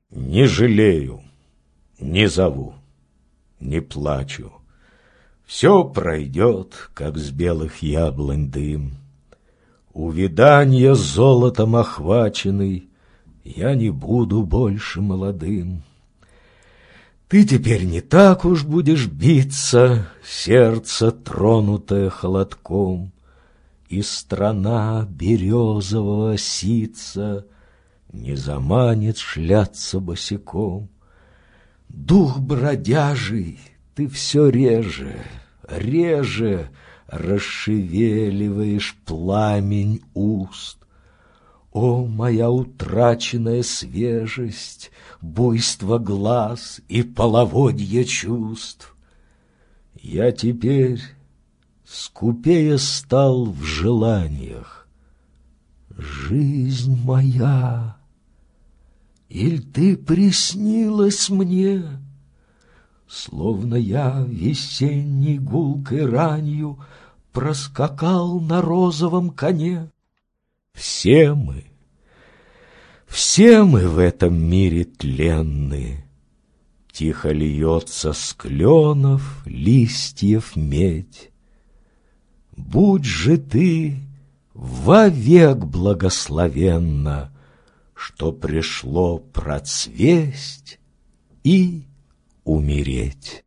Не жалею, не зову, не плачу. Все пройдет, как с белых яблонь дым. Увиданья золотом охваченный, я не буду больше молодым. Ты теперь не так уж будешь биться, сердце, тронутое холодком, и страна березового ситца не заманит шляться босиком. Дух бродяжий ты все реже, реже расшевеливаешь пламень уст. О, моя утраченная свежесть, буйство глаз и половодье чувств! Я теперь скупее стал в желаниях. Жизнь моя, иль ты приснилась мне, словно я весенней гулкой ранью проскакал на розовом коне? Все мы в этом мире тленны. Тихо льется с кленов листьев медь. Будь же ты вовек благословенна, что пришло процвесть и умереть.